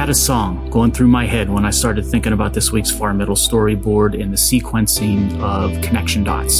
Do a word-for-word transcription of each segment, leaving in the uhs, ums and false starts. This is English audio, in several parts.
had a song going through my head when I started thinking about this week's Far Middle storyboard and the sequencing of connection dots.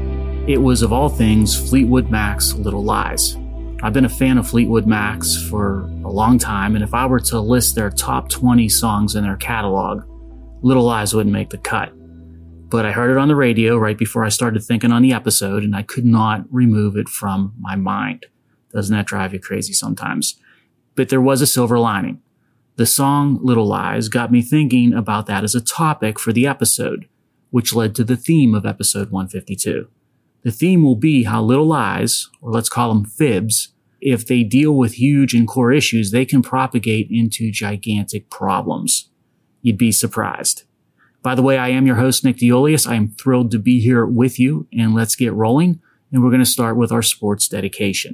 It was, of all things, Fleetwood Mac's Little Lies. I've been a fan of Fleetwood Mac's for a long time, and if I were to list their top twenty songs in their catalog, Little Lies wouldn't make the cut. But I heard it on the radio right before I started thinking on the episode, and I could not remove it from my mind. Doesn't that drive you crazy sometimes? But there was a silver lining. The song Little Lies got me thinking about that as a topic for the episode, which led to the theme of episode one fifty-two. The theme will be how little lies, or let's call them fibs, if they deal with huge and core issues, they can propagate into gigantic problems. You'd be surprised. By the way, I am your host, Nick Diolius. I am thrilled to be here with you, and let's get rolling. And we're going to start with our sports dedication.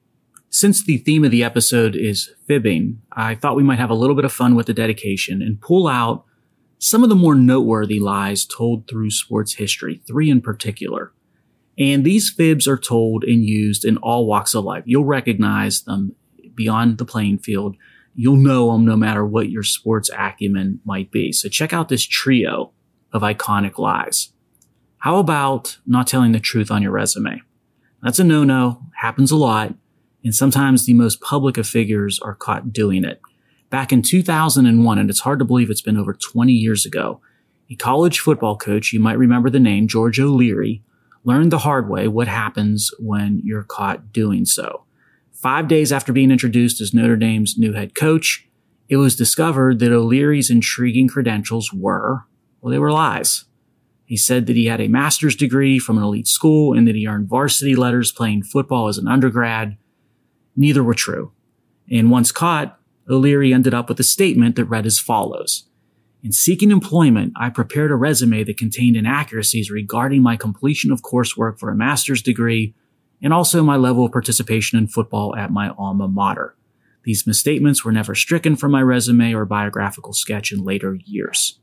Since the theme of the episode is fibbing, I thought we might have a little bit of fun with the dedication and pull out some of the more noteworthy lies told through sports history, three in particular. And these fibs are told and used in all walks of life. You'll recognize them beyond the playing field. You'll know them no matter what your sports acumen might be. So check out this trio of iconic lies. How about not telling the truth on your resume? That's a no-no, happens a lot, and sometimes the most public of figures are caught doing it. Back in two thousand one, and it's hard to believe it's been over twenty years ago, a college football coach, you might remember the name, George O'Leary, learned the hard way what happens when you're caught doing so. Five days after being introduced as Notre Dame's new head coach, it was discovered that O'Leary's intriguing credentials were, well, they were lies. He said that he had a master's degree from an elite school and that he earned varsity letters playing football as an undergrad. Neither were true. And once caught, O'Leary ended up with a statement that read as follows. In seeking employment, I prepared a resume that contained inaccuracies regarding my completion of coursework for a master's degree and also my level of participation in football at my alma mater. These misstatements were never stricken from my resume or biographical sketch in later years.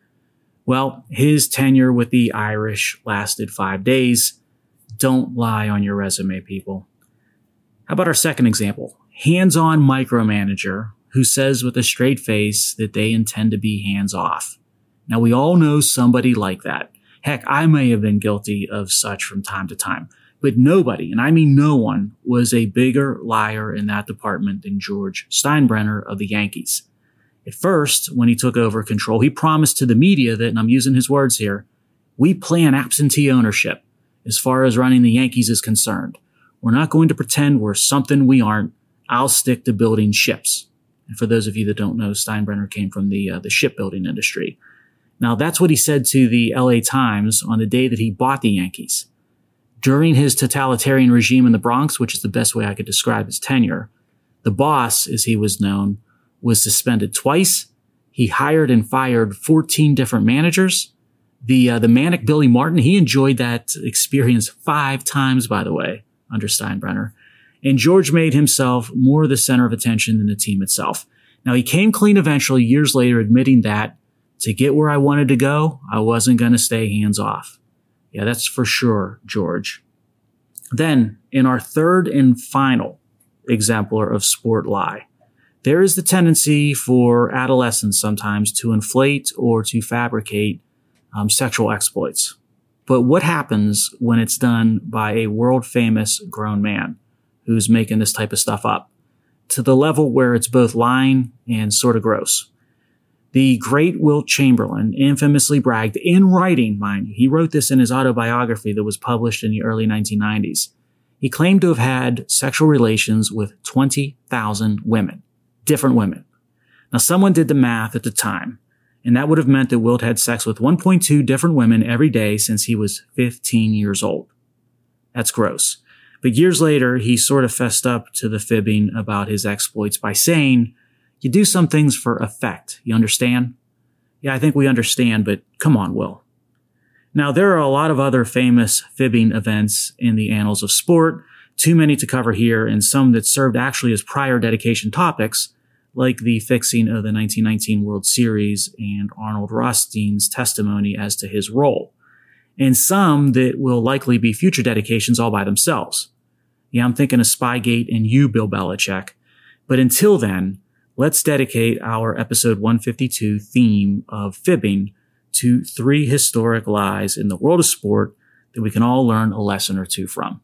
Well, his tenure with the Irish lasted five days. Don't lie on your resume, people. How about our second example? Hands-on micromanager who says with a straight face that they intend to be hands-off. Now, we all know somebody like that. Heck, I may have been guilty of such from time to time. But nobody, and I mean no one, was a bigger liar in that department than George Steinbrenner of the Yankees. At first, when he took over control, he promised to the media that, and I'm using his words here, we plan absentee ownership as far as running the Yankees is concerned. We're not going to pretend we're something we aren't. I'll stick to building ships. And for those of you that don't know, Steinbrenner came from the uh, the shipbuilding industry. Now, that's what he said to the L A Times on the day that he bought the Yankees. During his totalitarian regime in the Bronx, which is the best way I could describe his tenure, the boss, as he was known, was suspended twice. He hired and fired fourteen different managers. The uh, the manic Billy Martin, he enjoyed that experience five times, by the way, under Steinbrenner. And George made himself more the center of attention than the team itself. Now, he came clean eventually, years later, admitting that to get where I wanted to go, I wasn't going to stay hands off. Yeah, that's for sure, George. Then, in our third and final exemplar of sport lie, there is the tendency for adolescents sometimes to inflate or to fabricate um, sexual exploits. But what happens when it's done by a world-famous grown man who's making this type of stuff up, to the level where it's both lying and sort of gross? The great Wilt Chamberlain infamously bragged in writing, mind you. He wrote this in his autobiography that was published in the early nineteen nineties. He claimed to have had sexual relations with twenty thousand women, different women. Now, someone did the math at the time, and that would have meant that Wilt had sex with one point two different women every day since he was fifteen years old. That's gross. But years later, he sort of fessed up to the fibbing about his exploits by saying, you do some things for effect. You understand? Yeah, I think we understand, but come on, Will. Now, there are a lot of other famous fibbing events in the annals of sport, too many to cover here, and some that served actually as prior dedication topics, like the fixing of the nineteen nineteen World Series and Arnold Rothstein's testimony as to his role, and some that will likely be future dedications all by themselves. Yeah, I'm thinking of Spygate and you, Bill Belichick. But until then, let's dedicate our episode one fifty-two theme of fibbing to three historic lies in the world of sport that we can all learn a lesson or two from.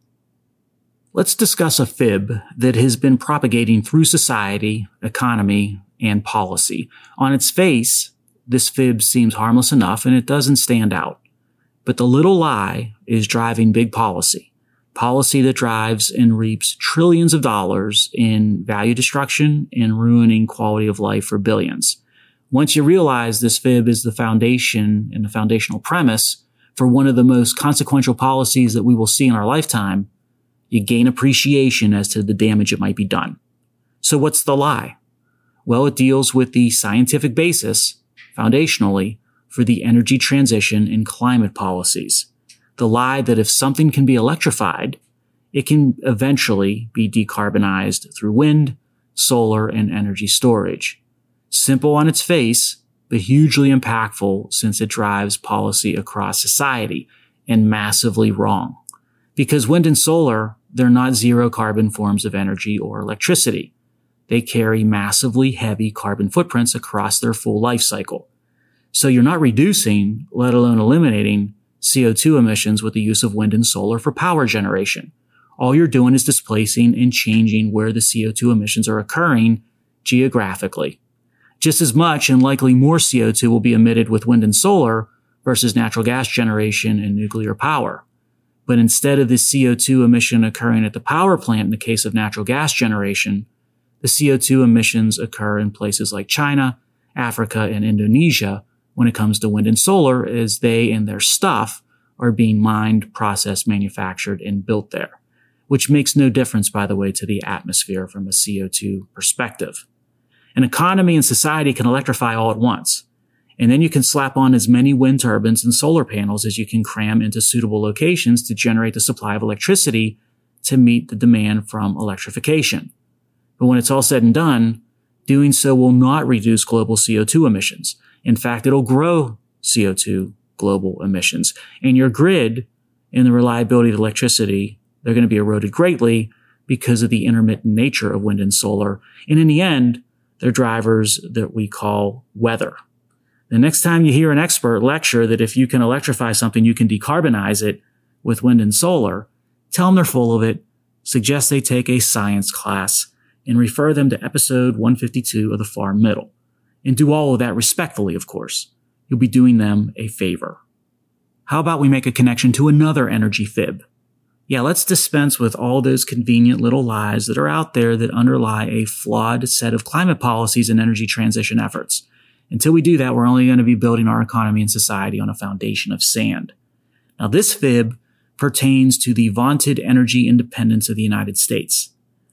Let's discuss a fib that has been propagating through society, economy, and policy. On its face, this fib seems harmless enough and it doesn't stand out. But the little lie is driving big policy. Policy that drives and reaps trillions of dollars in value destruction and ruining quality of life for billions. Once you realize this fib is the foundation and the foundational premise for one of the most consequential policies that we will see in our lifetime, you gain appreciation as to the damage it might be done. So what's the lie? Well, it deals with the scientific basis, foundationally, for the energy transition and climate policies. The lie that if something can be electrified, it can eventually be decarbonized through wind, solar, and energy storage. Simple on its face, but hugely impactful since it drives policy across society, and massively wrong. Because wind and solar, they're not zero carbon forms of energy or electricity. They carry massively heavy carbon footprints across their full life cycle. So you're not reducing, let alone eliminating, C O two emissions with the use of wind and solar for power generation. All you're doing is displacing and changing where the C O two emissions are occurring geographically. Just as much and likely more C O two will be emitted with wind and solar versus natural gas generation and nuclear power. But instead of the C O two emission occurring at the power plant in the case of natural gas generation, the C O two emissions occur in places like China, Africa, and Indonesia when it comes to wind and solar, as they and their stuff are being mined, processed, manufactured, and built there, which makes no difference, by the way, to the atmosphere from a C O two perspective. An economy and society can electrify all at once, and then you can slap on as many wind turbines and solar panels as you can cram into suitable locations to generate the supply of electricity to meet the demand from electrification. But when it's all said and done, doing so will not reduce global C O two emissions. In fact, it'll grow C O two global emissions. And your grid and the reliability of electricity, they're going to be eroded greatly because of the intermittent nature of wind and solar. And in the end, they're drivers that we call weather. The next time you hear an expert lecture that if you can electrify something, you can decarbonize it with wind and solar, tell them they're full of it, suggest they take a science class, and refer them to episode one fifty-two of The Far Middle. And do all of that respectfully, of course. You'll be doing them a favor. How about we make a connection to another energy fib? Yeah, let's dispense with all those convenient little lies that are out there that underlie a flawed set of climate policies and energy transition efforts. Until we do that, we're only going to be building our economy and society on a foundation of sand. Now, this fib pertains to the vaunted energy independence of the United States.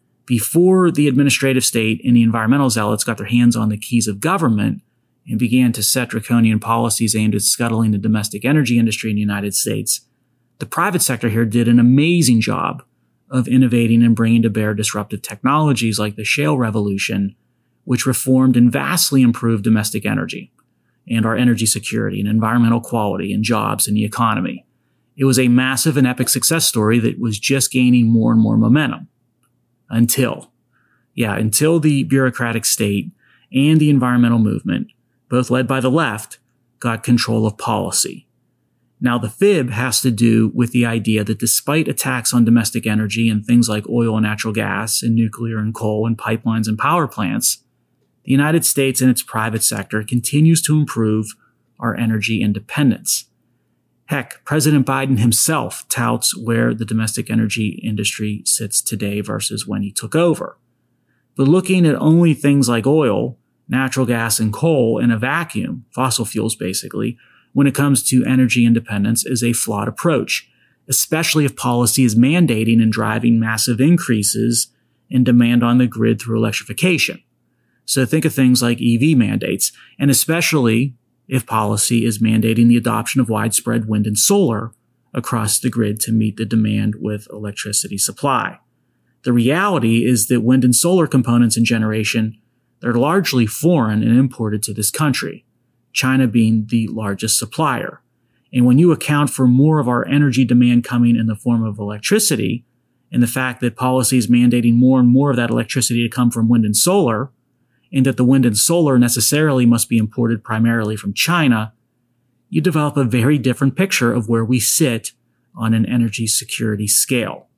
Before the administrative state and the environmental zealots got their hands on the keys of government and began to set draconian policies aimed at scuttling the domestic energy industry in the United States, the private sector here did an amazing job of innovating and bringing to bear disruptive technologies like the shale revolution, which reformed and vastly improved domestic energy and our energy security and environmental quality and jobs in the economy. It was a massive and epic success story that was just gaining more and more momentum. Until, yeah, until the bureaucratic state and the environmental movement, both led by the left, got control of policy. Now, the fib has to do with the idea that despite attacks on domestic energy and things like oil and natural gas and nuclear and coal and pipelines and power plants, the United States and its private sector continues to improve our energy independence. Heck, President Biden himself touts where the domestic energy industry sits today versus when he took over. But looking at only things like oil, natural gas, and coal in a vacuum, fossil fuels basically, when it comes to energy independence is a flawed approach, especially if policy is mandating and driving massive increases in demand on the grid through electrification. So think of things like E V mandates, and especially if policy is mandating the adoption of widespread wind and solar across the grid to meet the demand with electricity supply. The reality is that wind and solar components and generation, they're largely foreign and imported to this country, China being the largest supplier. And when you account for more of our energy demand coming in the form of electricity, and the fact that policy is mandating more and more of that electricity to come from wind and solar, and that the wind and solar necessarily must be imported primarily from China, you develop a very different picture of where we sit on an energy security scale.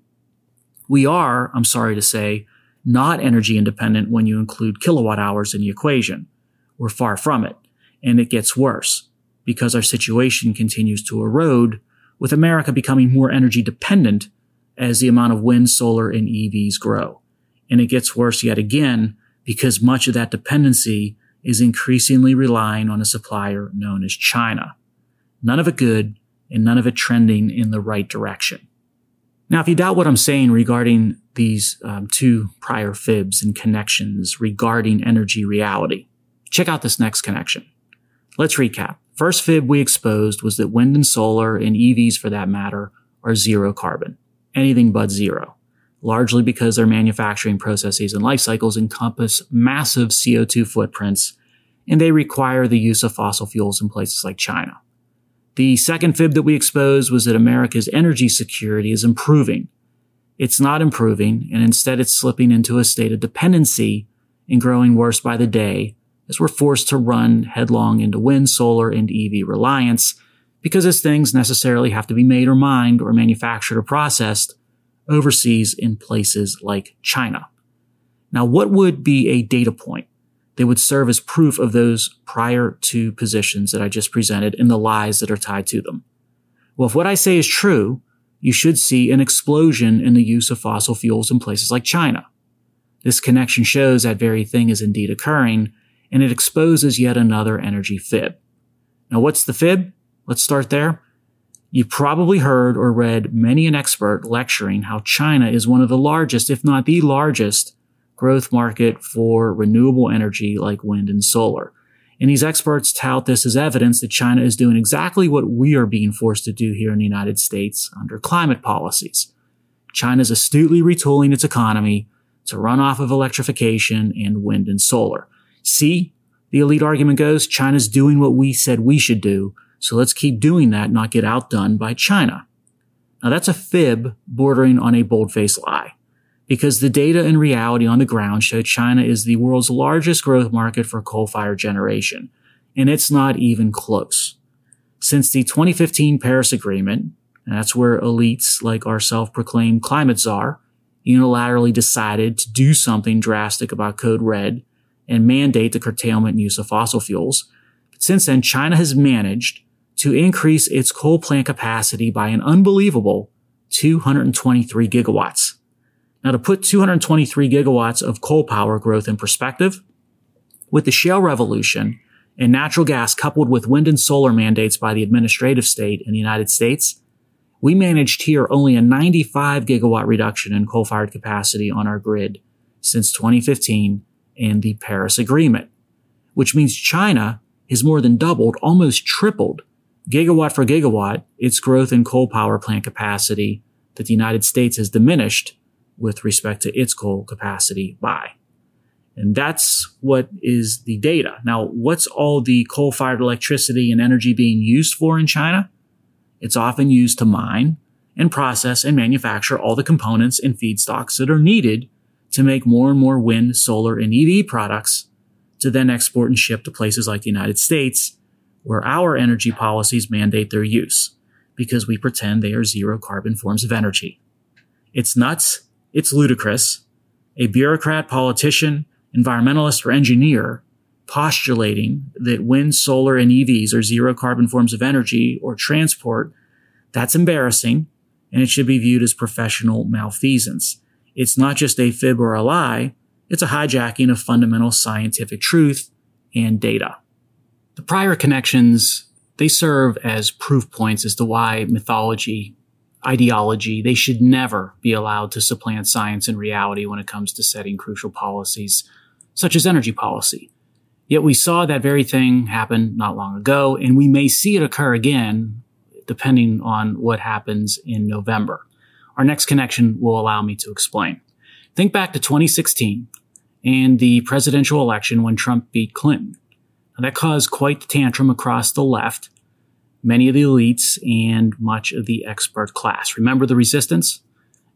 We are, I'm sorry to say, not energy independent when you include kilowatt hours in the equation. We're far from it, and it gets worse because our situation continues to erode, with America becoming more energy dependent as the amount of wind, solar, and E Vs grow. And it gets worse yet again because much of that dependency is increasingly relying on a supplier known as China. None of it good, and none of it trending in the right direction. Now, if you doubt what I'm saying regarding these um, two prior fibs and connections regarding energy reality, check out this next connection. Let's recap. First fib we exposed was that wind and solar, and E Vs for that matter, are zero carbon. Anything but zero. Largely because their manufacturing processes and life cycles encompass massive C O two footprints, and they require the use of fossil fuels in places like China. The second fib that we exposed was that America's energy security is improving. It's not improving, and instead it's slipping into a state of dependency and growing worse by the day as we're forced to run headlong into wind, solar, and E V reliance because as things necessarily have to be made or mined or manufactured or processed overseas in places like China. Now, what would be a data point that would serve as proof of those prior two positions that I just presented and the lies that are tied to them? Well, if what I say is true, you should see an explosion in the use of fossil fuels in places like China. This connection shows that very thing is indeed occurring, and it exposes yet another energy fib. Now, what's the fib? Let's start there. You've probably heard or read many an expert lecturing how China is one of the largest, if not the largest, growth market for renewable energy like wind and solar. And these experts tout this as evidence that China is doing exactly what we are being forced to do here in the United States under climate policies. China is astutely retooling its economy to run off of electrification and wind and solar. See, the elite argument goes, China's doing what we said we should do, so let's keep doing that, not get outdone by China. Now that's a fib bordering on a bold-faced lie, because the data and reality on the ground show China is the world's largest growth market for coal-fired generation, and it's not even close. Since the twenty fifteen Paris Agreement, and that's where elites like our self-proclaimed climate czar unilaterally decided to do something drastic about Code Red and mandate the curtailment and use of fossil fuels. But since then, China has managed to increase its coal plant capacity by an unbelievable two hundred twenty-three gigawatts. Now, to put two hundred twenty-three gigawatts of coal power growth in perspective, with the shale revolution and natural gas coupled with wind and solar mandates by the administrative state in the United States, we managed here only a ninety-five gigawatt reduction in coal-fired capacity on our grid since twenty fifteen and the Paris Agreement, which means China has more than doubled, almost tripled, gigawatt for gigawatt, its growth in coal power plant capacity that the United States has diminished with respect to its coal capacity by. And that's what is the data. Now, what's all the coal-fired electricity and energy being used for in China? It's often used to mine and process and manufacture all the components and feedstocks that are needed to make more and more wind, solar, and E V products to then export and ship to places like the United States, where our energy policies mandate their use because we pretend they are zero carbon forms of energy. It's nuts. It's ludicrous. A bureaucrat, politician, environmentalist, or engineer postulating that wind, solar, and E Vs are zero carbon forms of energy or transport, that's embarrassing, and it should be viewed as professional malfeasance. It's not just a fib or a lie, it's a hijacking of fundamental scientific truth and data. The prior connections, they serve as proof points as to why mythology, ideology, they should never be allowed to supplant science and reality when it comes to setting crucial policies, such as energy policy. Yet we saw that very thing happen not long ago, and we may see it occur again, depending on what happens in November. Our next connection will allow me to explain. Think back to twenty sixteen and the presidential election when Trump beat Clinton. Now, that caused quite the tantrum across the left, many of the elites, and much of the expert class. Remember the resistance?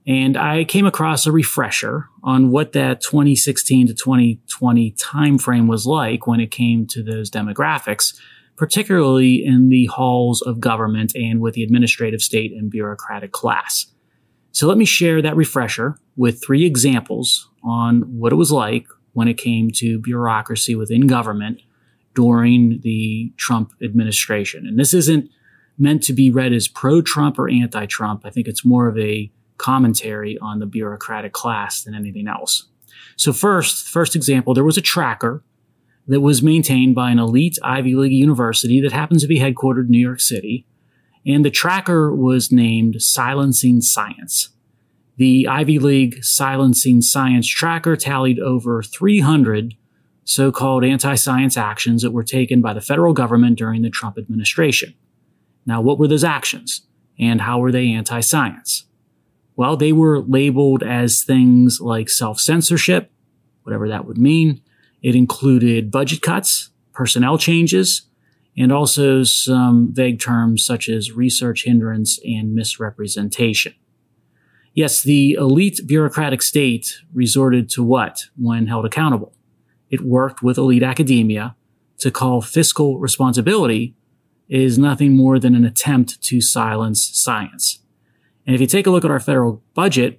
And I came across a refresher on what that twenty sixteen to twenty twenty timeframe was like when it came to those demographics, particularly in the halls of government and with the administrative state and bureaucratic class. So let me share that refresher with three examples on what it was like when it came to bureaucracy within government during the Trump administration. And this isn't meant to be read as pro-Trump or anti-Trump. I think it's more of a commentary on the bureaucratic class than anything else. So first, first example, there was a tracker that was maintained by an elite Ivy League university that happens to be headquartered in New York City. And the tracker was named Silencing Science. The Ivy League Silencing Science tracker tallied over three hundred so-called anti-science actions that were taken by the federal government during the Trump administration. Now, what were those actions? And how were they anti-science? Well, they were labeled as things like self-censorship, whatever that would mean. It included budget cuts, personnel changes, and also some vague terms such as research hindrance and misrepresentation. Yes, the elite bureaucratic state resorted to what when held accountable? It worked with elite academia to call fiscal responsibility is nothing more than an attempt to silence science. And if you take a look at our federal budget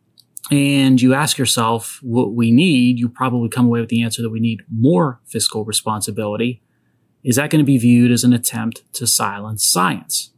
and you ask yourself what we need, you probably come away with the answer that we need more fiscal responsibility. Is that going to be viewed as an attempt to silence science?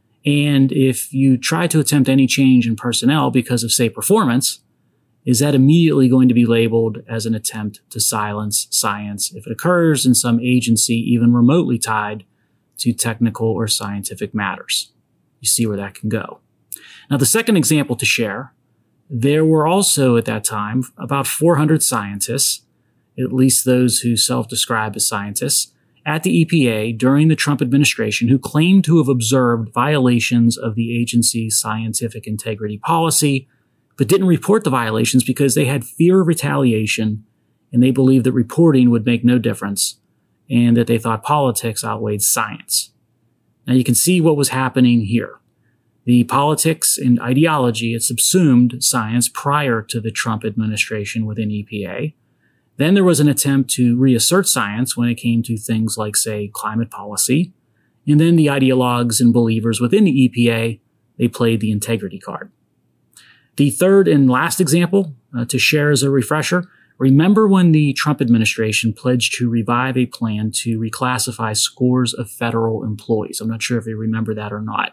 And if you try to attempt any change in personnel because of, say, performance, is that immediately going to be labeled as an attempt to silence science if it occurs in some agency even remotely tied to technical or scientific matters? You see where that can go. Now, the second example to share, there were also at that time about four hundred scientists, at least those who self-describe as scientists, at the E P A during the Trump administration who claimed to have observed violations of the agency's scientific integrity policy, but didn't report the violations because they had fear of retaliation and they believed that reporting would make no difference and that they thought politics outweighed science. Now you can see what was happening here. The politics and ideology had subsumed science prior to the Trump administration within E P A. Then there was an attempt to reassert science when it came to things like, say, climate policy. And then the ideologues and believers within the E P A, they played the integrity card. The third and last example uh, to share as a refresher, remember when the Trump administration pledged to revive a plan to reclassify scores of federal employees? I'm not sure if you remember that or not.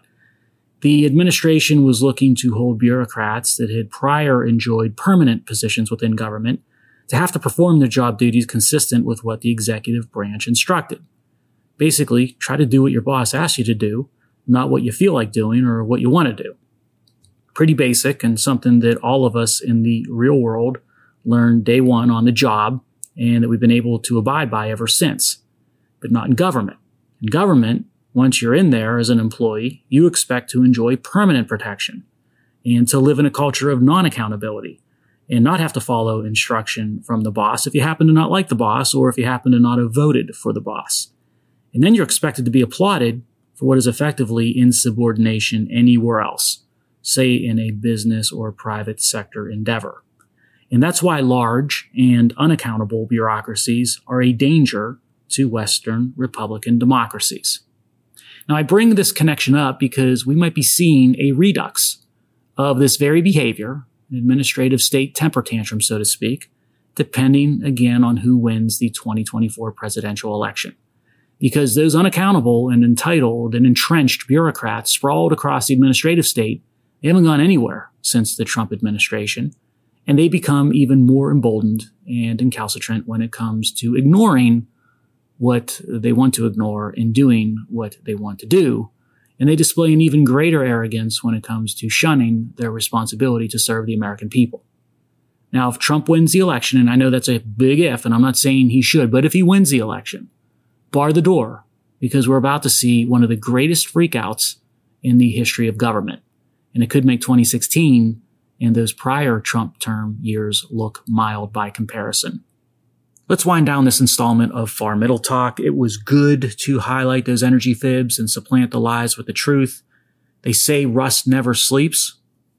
The administration was looking to hold bureaucrats that had prior enjoyed permanent positions within government to have to perform their job duties consistent with what the executive branch instructed. Basically, try to do what your boss asks you to do, not what you feel like doing or what you want to do. Pretty basic and something that all of us in the real world learned day one on the job and that we've been able to abide by ever since, but not in government. In government, once you're in there as an employee, you expect to enjoy permanent protection and to live in a culture of non-accountability and not have to follow instruction from the boss if you happen to not like the boss or if you happen to not have voted for the boss. And then you're expected to be applauded for what is effectively insubordination anywhere else, say in a business or private sector endeavor. And that's why large and unaccountable bureaucracies are a danger to Western Republican democracies. Now, I bring this connection up because we might be seeing a redux of this very behavior, an administrative state temper tantrum, so to speak, depending again on who wins the twenty twenty-four presidential election. Because those unaccountable and entitled and entrenched bureaucrats sprawled across the administrative state, they haven't gone anywhere since the Trump administration, and they become even more emboldened and incalcitrant when it comes to ignoring what they want to ignore and doing what they want to do. And they display an even greater arrogance when it comes to shunning their responsibility to serve the American people. Now, if Trump wins the election, and I know that's a big if, and I'm not saying he should, but if he wins the election, bar the door, because we're about to see one of the greatest freakouts in the history of government. And it could make twenty sixteen and those prior Trump term years look mild by comparison. Let's wind down this installment of Far Middle Talk. It was good to highlight those energy fibs and supplant the lies with the truth. They say rust never sleeps,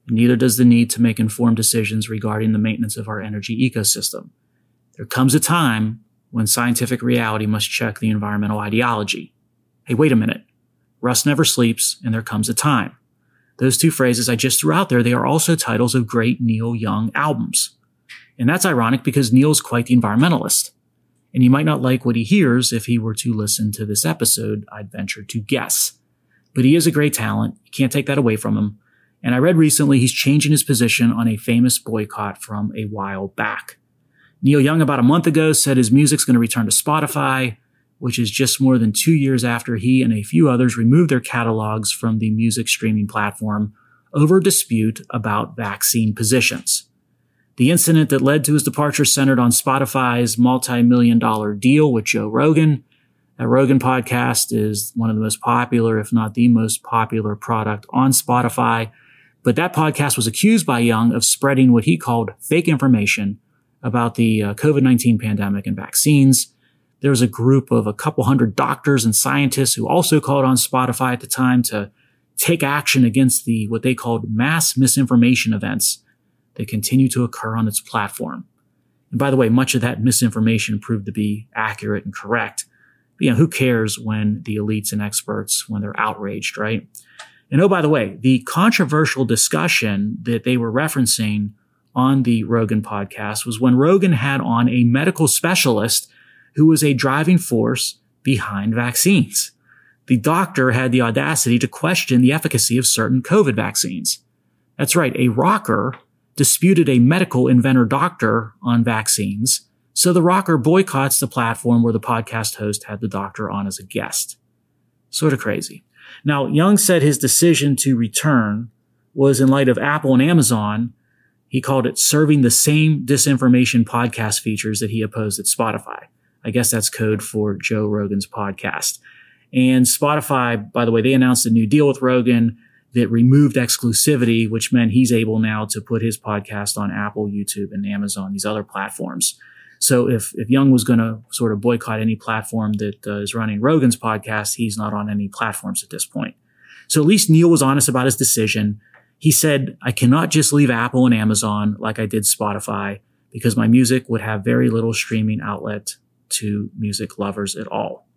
Neither does the need to make informed decisions regarding the maintenance of our energy ecosystem. There comes a time when scientific reality must check the environmental ideology. Hey, wait a minute. Rust never sleeps, and there comes a time. Those two phrases I just threw out there, they are also titles of great Neil Young albums. And that's ironic because Neil's quite the environmentalist. And he might not like what he hears if he were to listen to this episode, I'd venture to guess. But he is a great talent. You can't take that away from him. And I read recently he's changing his position on a famous boycott from a while back. Neil Young about a month ago said his music's going to return to Spotify, which is just more than two years after he and a few others removed their catalogs from the music streaming platform over a dispute about vaccine positions. The incident that led to his departure centered on Spotify's multi-million dollar deal with Joe Rogan. That Rogan podcast is one of the most popular, if not the most popular product on Spotify. But that podcast was accused by Young of spreading what he called fake information about the uh, COVID nineteen pandemic and vaccines. There was a group of a couple hundred doctors and scientists who also called on Spotify at the time to take action against the what they called mass misinformation events that continue to occur on its platform. And by the way, much of that misinformation proved to be accurate and correct. But, you know, who cares when the elites and experts, when they're outraged, right? And oh, by the way, the controversial discussion that they were referencing on the Rogan podcast was when Rogan had on a medical specialist who was a driving force behind vaccines. The doctor had the audacity to question the efficacy of certain COVID vaccines. That's right, a rocker disputed a medical inventor doctor on vaccines, so the rocker boycotts the platform where the podcast host had the doctor on as a guest. Sort of crazy. Now, Young said his decision to return was in light of Apple and Amazon. He called it serving the same disinformation podcast features that he opposed at Spotify. I guess that's code for Joe Rogan's podcast. And Spotify, by the way, they announced a new deal with Rogan that removed exclusivity, which meant he's able now to put his podcast on Apple, YouTube, and Amazon, these other platforms. So if, if Young was going to sort of boycott any platform that uh, is running Rogan's podcast, he's not on any platforms at this point. So at least Neil was honest about his decision. He said, I cannot just leave Apple and Amazon like I did Spotify because my music would have very little streaming outlet to music lovers at all.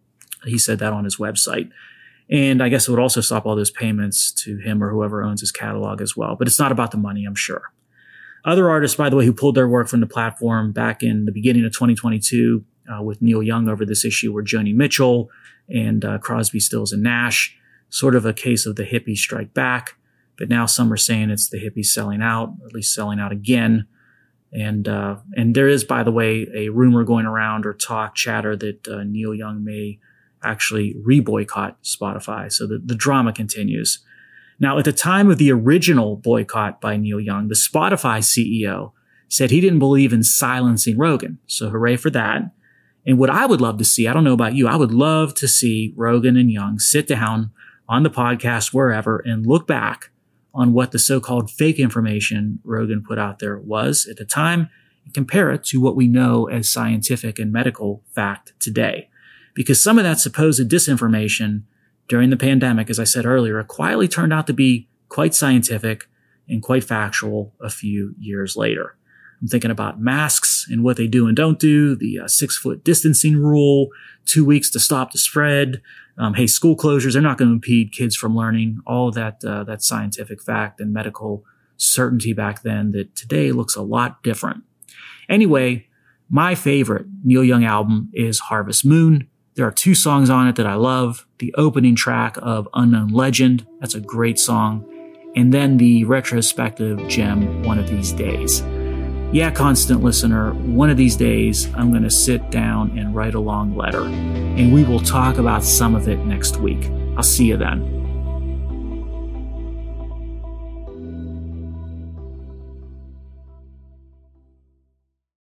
He said that on his website. And I guess it would also stop all those payments to him or whoever owns his catalog as well. But it's not about the money, I'm sure. Other artists, by the way, who pulled their work from the platform back in the beginning of twenty twenty-two uh, with Neil Young over this issue were Joni Mitchell and uh, Crosby, Stills, and Nash. Sort of a case of the hippies strike back. But now some are saying it's the hippies selling out, or at least selling out again. And uh, and there is, by the way, a rumor going around or talk, chatter that uh, Neil Young may actually re-boycott Spotify. So the, the drama continues. Now, at the time of the original boycott by Neil Young, the Spotify C E O said he didn't believe in silencing Rogan. So hooray for that. And what I would love to see, I don't know about you, I would love to see Rogan and Young sit down on the podcast, wherever, and look back on what the so-called fake information Rogan put out there was at the time and compare it to what we know as scientific and medical fact today. Because some of that supposed disinformation during the pandemic, as I said earlier, quietly turned out to be quite scientific and quite factual a few years later. I'm thinking about masks and what they do and don't do, the uh, six-foot distancing rule, two weeks to stop the spread. Um, hey, school closures, they're not going to impede kids from learning. All of that, uh, that scientific fact and medical certainty back then that today looks a lot different. Anyway, my favorite Neil Young album is Harvest Moon. There are two songs on it that I love. The opening track of Unknown Legend, that's a great song. And then the retrospective gem, One of These Days. Yeah, constant listener, one of these days I'm going to sit down and write a long letter. And we will talk about some of it next week. I'll see you then.